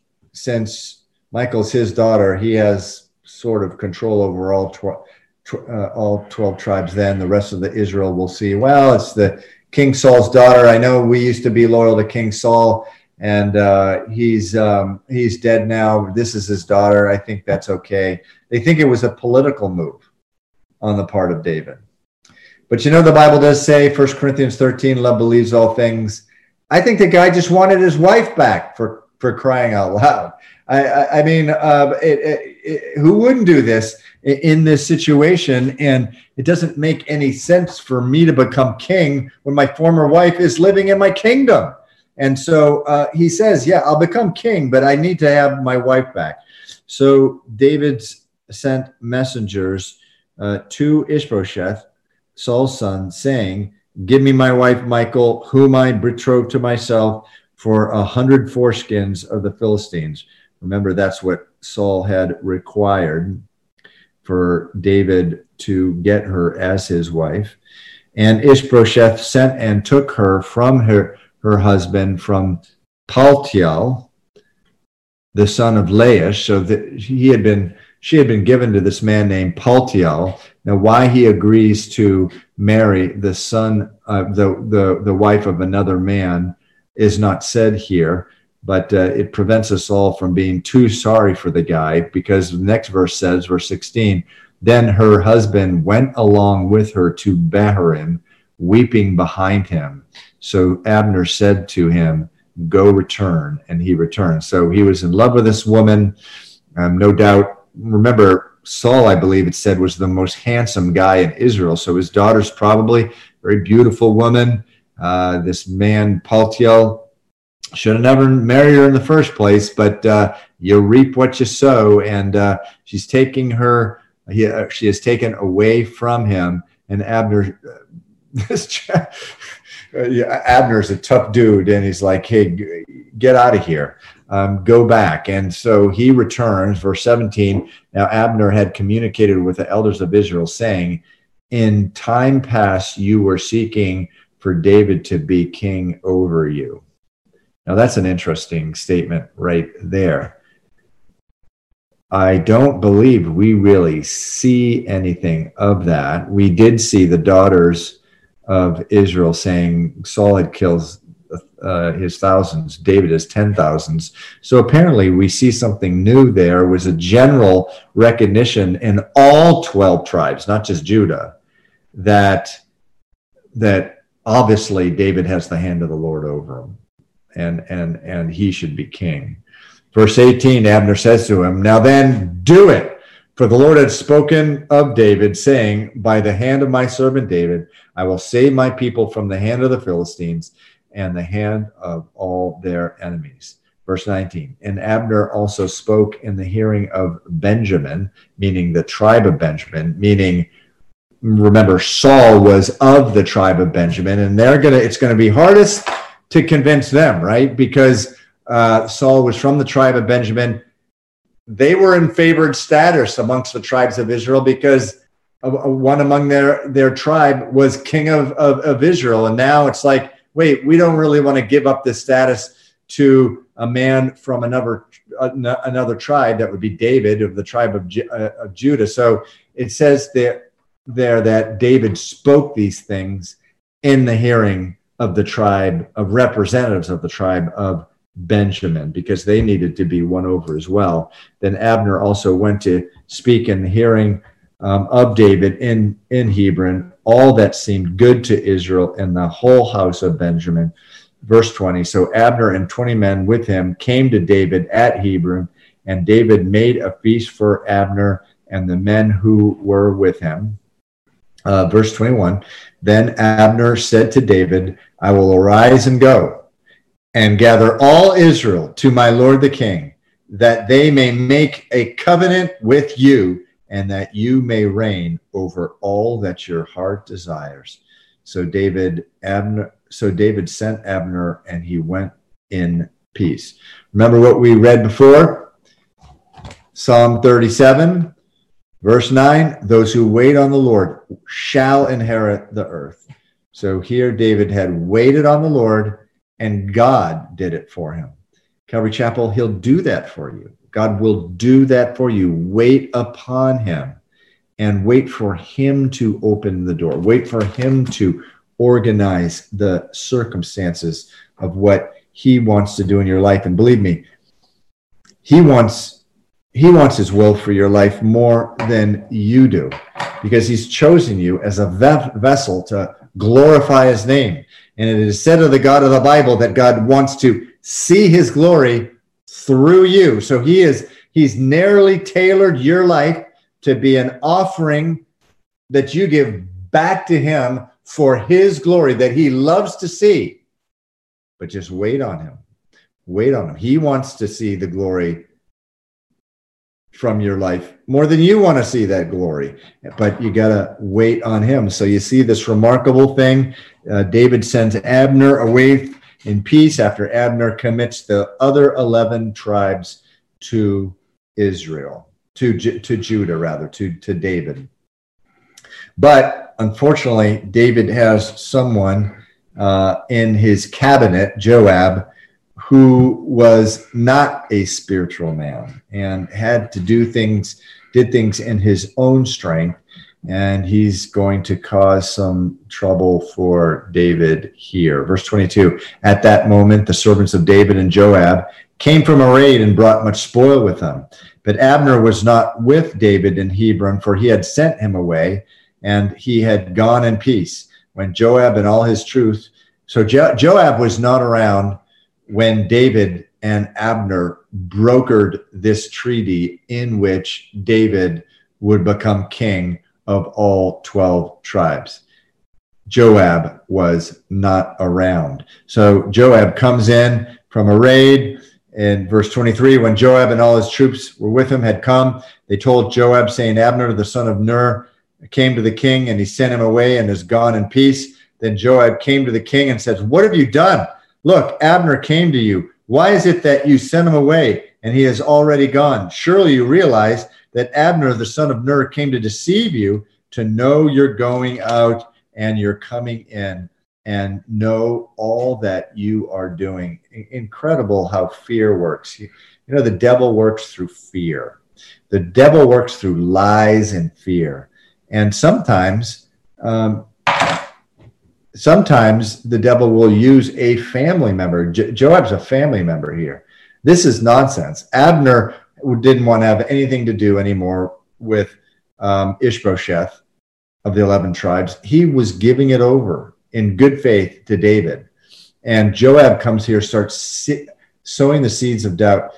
since Michal's his daughter, he has sort of control over all twelve. Uh, all twelve tribes. Then the rest of the Israel will see, well, it's the King Saul's daughter. I know we used to be loyal to King Saul, and uh, he's um, he's dead now. This is his daughter. I think that's okay. They think it was a political move on the part of David. But you know, the Bible does say, First Corinthians thirteen, love believes all things. I think the guy just wanted his wife back, for, for crying out loud. I, I, I mean, uh, it, it, it, who wouldn't do this in this situation? And it doesn't make any sense for me to become king when my former wife is living in my kingdom. And so uh, he says, yeah, I'll become king, but I need to have my wife back. So David sent messengers uh, to Ishbosheth, Saul's son, saying, give me my wife Michal, whom I betrothed to myself, for a hundred foreskins of the Philistines. Remember, that's what Saul had required for David to get her as his wife. And Ishbosheth sent and took her from her, her husband, from Paltiel, the son of Laish. So that he had been, she had been given to this man named Paltiel. Now, why he agrees to marry the son, uh, the, the, the wife of another man is not said here. But uh, it prevents us all from being too sorry for the guy, because the next verse says, verse sixteen, then her husband went along with her to Bahurim, weeping behind him. So Abner said to him, go return. And he returned. So he was in love with this woman, um, no doubt. Remember, Saul, I believe it said, was the most handsome guy in Israel. So his daughter's probably a very beautiful woman. Uh, this man, Paltiel, should have never married her in the first place, but uh, you reap what you sow. And uh, she's taking her, he, uh, she is taken away from him. And Abner, this uh, yeah, Abner's a tough dude. And he's like, hey, get out of here. Um, go back. And so he returns, verse seventeen. Now Abner had communicated with the elders of Israel, saying, in time past you were seeking for David to be king over you. Now that's an interesting statement right there. I don't believe we really see anything of that. We did see the daughters of Israel saying Saul had killed Uh, his thousands, David his ten thousands. So apparently we see something new there. Was a general recognition in all twelve tribes, not just Judah, that that obviously David has the hand of the Lord over him, and and and he should be king. Verse eighteen, Abner says to him, now then do it, for the Lord had spoken of David, saying, by the hand of my servant David, I will save my people from the hand of the Philistines and the hand of all their enemies. Verse nineteen, and Abner also spoke in the hearing of Benjamin, meaning the tribe of Benjamin, meaning, remember, Saul was of the tribe of Benjamin, and they're gonna, it's gonna be hardest to convince them, right? Because uh, Saul was from the tribe of Benjamin. They were in favored status amongst the tribes of Israel because one among their, their tribe was king of, of, of Israel. And now it's like, wait, we don't really want to give up this status to a man from another uh, another tribe. That would be David of the tribe of, Ju- uh, of Judah. So it says there, there that David spoke these things in the hearing of the tribe of representatives of the tribe of Benjamin, because they needed to be won over as well. Then Abner also went to speak in the hearing um, of David in, in Hebron, all that seemed good to Israel and the whole house of Benjamin. Verse twenty, so Abner and twenty men with him came to David at Hebron, and David made a feast for Abner and the men who were with him. Uh, verse twenty-one, then Abner said to David, I will arise and go and gather all Israel to my lord the king, that they may make a covenant with you, and that you may reign over all that your heart desires. So David, Abner, so David sent Abner, and he went in peace. Remember what we read before? Psalm thirty-seven, verse nine, those who wait on the Lord shall inherit the earth. So here David had waited on the Lord, and God did it for him. Calvary Chapel, he'll do that for you. God will do that for you. Wait upon him and wait for him to open the door. Wait for him to organize the circumstances of what he wants to do in your life. And believe me, he wants, he wants his will for your life more than you do, because he's chosen you as a vessel to glorify his name. And it is said of the God of the Bible that God wants to see his glory through you. So he is, he's narrowly tailored your life to be an offering that you give back to him for his glory that he loves to see. But just wait on him. Wait on him. He wants to see the glory from your life more than you want to see that glory, but you got to wait on him. So you see this remarkable thing. Uh, David sends Abner away in peace after Abner commits the other eleven tribes to Israel, to, to Judah rather, to, to David. But unfortunately, David has someone uh, in his cabinet, Joab, who was not a spiritual man and had to do things, did things in his own strength. And he's going to cause some trouble for David here. Verse twenty-two, at that moment, the servants of David and Joab came from a raid and brought much spoil with them. But Abner was not with David in Hebron, for he had sent him away, and he had gone in peace. When Joab and all his troops, so jo- Joab was not around when David and Abner brokered this treaty in which David would become king of all twelve tribes. Joab was not around. So Joab comes in from a raid. In verse twenty-three, when Joab and all his troops were with him had come, they told Joab, saying, Abner, the son of Ner, came to the king, and he sent him away and is gone in peace. Then Joab came to the king and said, what have you done? Look, Abner came to you. Why is it that you sent him away and he has already gone? Surely you realize that Abner, the son of Ner, came to deceive you, to know you're going out and you're coming in, and know all that you are doing. Incredible how fear works. You, you know, the devil works through fear. The devil works through lies and fear. And sometimes, um, sometimes the devil will use a family member. Jo- Joab's a family member here. This is nonsense. Abner didn't want to have anything to do anymore with um, Ishbosheth of the eleven tribes. He was giving it over in good faith to David. And Joab comes here, starts si- sowing the seeds of doubt.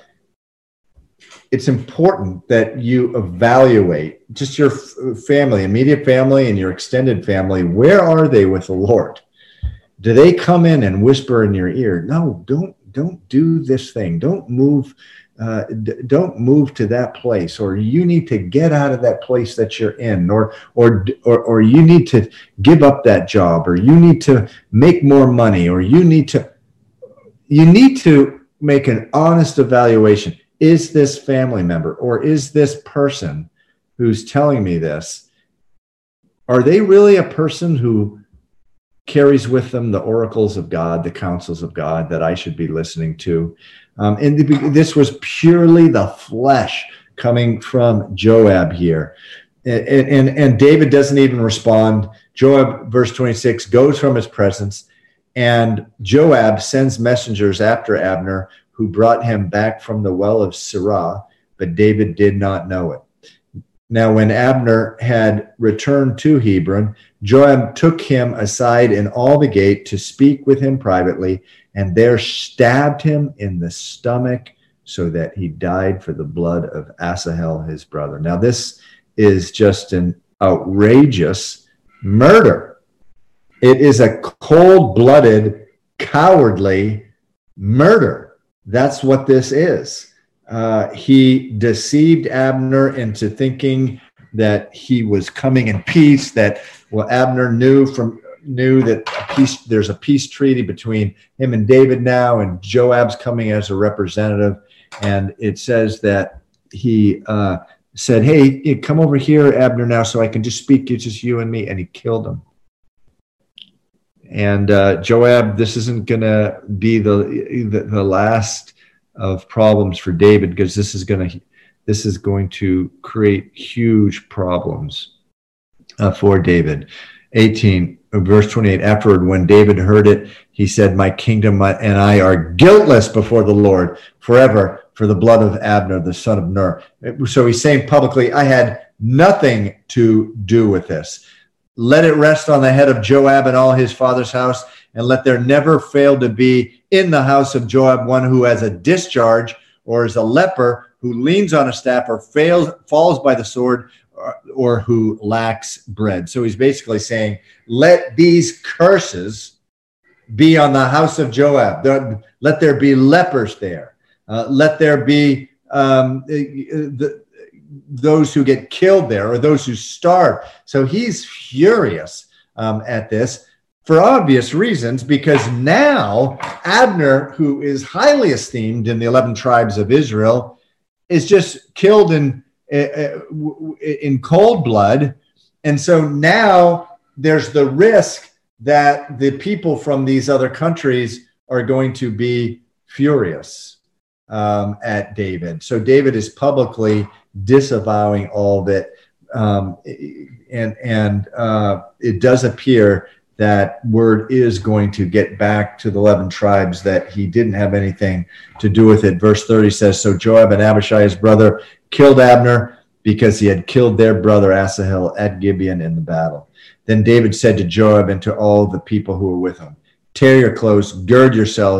It's important that you evaluate just your f- family, immediate family and your extended family. Where are they with the Lord? Do they come in and whisper in your ear, no, don't, don't do this thing. Don't move. Uh, d- don't move to that place, or you need to get out of that place that you're in, or, or, or, or you need to give up that job, or you need to make more money, or you need to, you need to make an honest evaluation. Is this family member, or is this person who's telling me this, are they really a person who carries with them the oracles of God, the counsels of God that I should be listening to? Um, and the, this was purely the flesh coming from Joab here. And, and, and David doesn't even respond. Joab, verse twenty-six, goes from his presence, and Joab sends messengers after Abner, who brought him back from the well of Sirah, but David did not know it. Now, when Abner had returned to Hebron, Joab took him aside in all the gate to speak with him privately, and there stabbed him in the stomach so that he died for the blood of Asahel, his brother. Now, this is just an outrageous murder. It is a cold-blooded, cowardly murder. That's what this is. Uh, he deceived Abner into thinking that he was coming in peace, that, well, Abner knew from knew that a peace, there's a peace treaty between him and David now, and Joab's coming as a representative. And it says that he uh, said, hey, come over here, Abner, now, so I can just speak to just you and me. And he killed him. And uh, Joab, this isn't going to be the, the the last of problems for David, because this is going to this is going to create huge problems uh, for David. eighteen, verse twenty-eight. Afterward, when David heard it, he said, "My kingdom and I are guiltless before the Lord forever for the blood of Abner, the son of Ner." So he's saying publicly, I had nothing to do with this. Let it rest on the head of Joab and all his father's house, and let there never fail to be in the house of Joab one who has a discharge, or is a leper, who leans on a staff, or fails, falls by the sword, or, or who lacks bread. So he's basically saying, let these curses be on the house of Joab. Let there be lepers there. Uh, let there be um, the those who get killed there, or those who starve. So he's furious um, at this for obvious reasons, because now Abner, who is highly esteemed in the eleven tribes of Israel, is just killed in, in cold blood. And so now there's the risk that the people from these other countries are going to be furious um, at David. So David is publicly disavowing all of it, um, and and uh, it does appear that word is going to get back to the eleven tribes that he didn't have anything to do with it. Verse thirty says, so Joab and Abishai, his brother, killed Abner because he had killed their brother Asahel at Gibeon in the battle. Then David said to Joab and to all the people who were with him, tear your clothes, gird yourselves,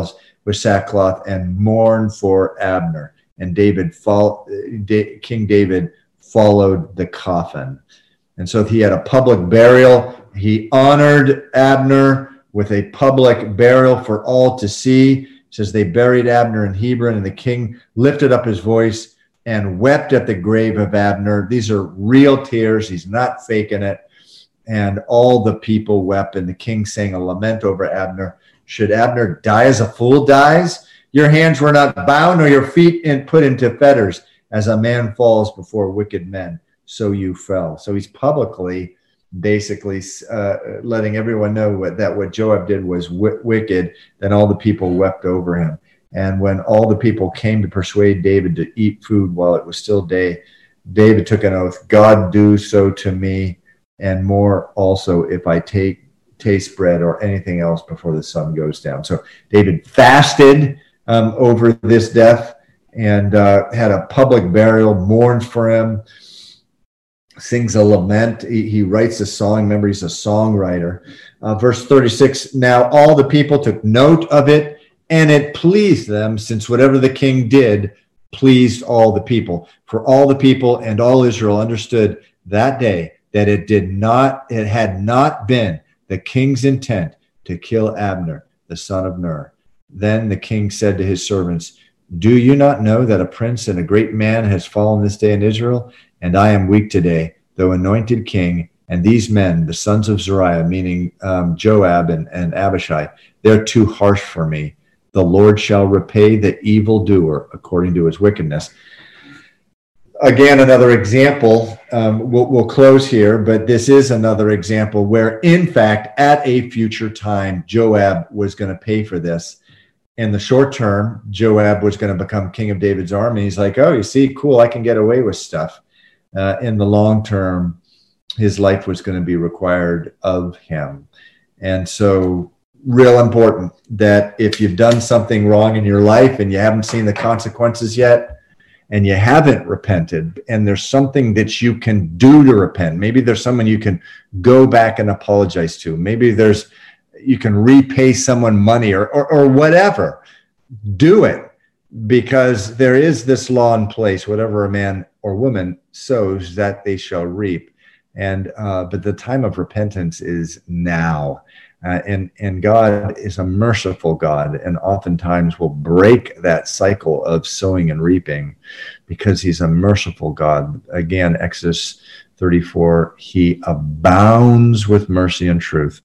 with sackcloth and mourn for Abner. And David, fol- King David followed the coffin. And so he had a public burial. He honored Abner with a public burial for all to see. It says they buried Abner in Hebron, and the king lifted up his voice and wept at the grave of Abner. These are real tears. He's not faking it. And all the people wept, and the king sang a lament over Abner. Should Abner die as a fool dies? Your hands were not bound, nor your feet in, put into fetters. As a man falls before wicked men, so you fell. So he's publicly basically uh, letting everyone know what, that what Joab did was w- wicked. Then all the people wept over him. And when all the people came to persuade David to eat food while it was still day, David took an oath, God do so to me, and more also if I take taste bread or anything else before the sun goes down. So David fasted um, over this death and uh, had a public burial, mourned for him, sings a lament. He, he writes a song. Remember, he's a songwriter. Uh, verse thirty-six, now all the people took note of it, and it pleased them, since whatever the king did pleased all the people. For all the people and all Israel understood that day that it did not, it had not been the king's intent to kill Abner, the son of Ner. Then the king said to his servants, do you not know that a prince and a great man has fallen this day in Israel? And I am weak today, though anointed king. And these men, the sons of Zeruiah, meaning um, Joab and, and Abishai, they're too harsh for me. The Lord shall repay the evildoer according to his wickedness. Again, another example. Um, we'll, we'll close here, but this is another example where, in fact, at a future time, Joab was going to pay for this. In the short term, Joab was going to become king of David's army. He's like, oh, you see, cool, I can get away with stuff. Uh, in the long term, his life was going to be required of him. And so, real important that if you've done something wrong in your life and you haven't seen the consequences yet, and you haven't repented, and there's something that you can do to repent. Maybe there's someone you can go back and apologize to. Maybe there's you can repay someone money or, or, or whatever. Do it, because there is this law in place, whatever a man or woman sows, that they shall reap. And uh, but the time of repentance is now. Uh, and, and God is a merciful God, and oftentimes will break that cycle of sowing and reaping because he's a merciful God. Again, Exodus thirty-four, he abounds with mercy and truth.